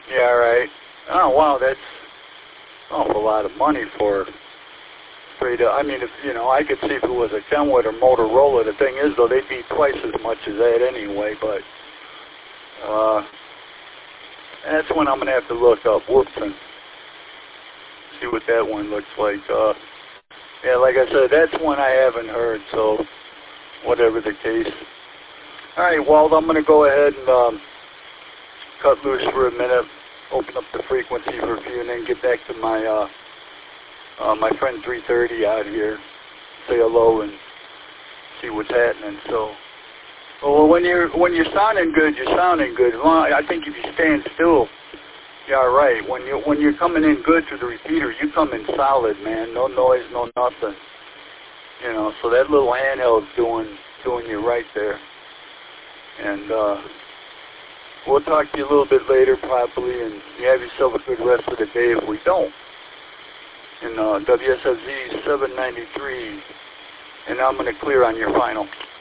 Yeah, right. Oh, wow, that's an awful lot of money for straight up. I mean, if, you know, I could see if it was a Kenwood or Motorola. The thing is, though, they'd be twice as much as that anyway, but that's when I'm going to have to look up Woodson, see what that one looks like. Yeah, like I said, that's one I haven't heard, so whatever the case. All right, Walt, I'm going to go ahead and cut loose for a minute, open up the frequency for a few, and then get back to my my friend 330 out here, say hello and see what's happening. So, well, when you're sounding good, you're sounding good. Well, I think if you stand still, you're all right. When you're coming in good through the repeater, you come in solid, man. No noise, no nothing. You know, so that little handheld's doing you right there. And we'll talk to you a little bit later, probably, and you have yourself a good rest of the day if we don't. In WSFZ 793, and I'm going to clear on your final.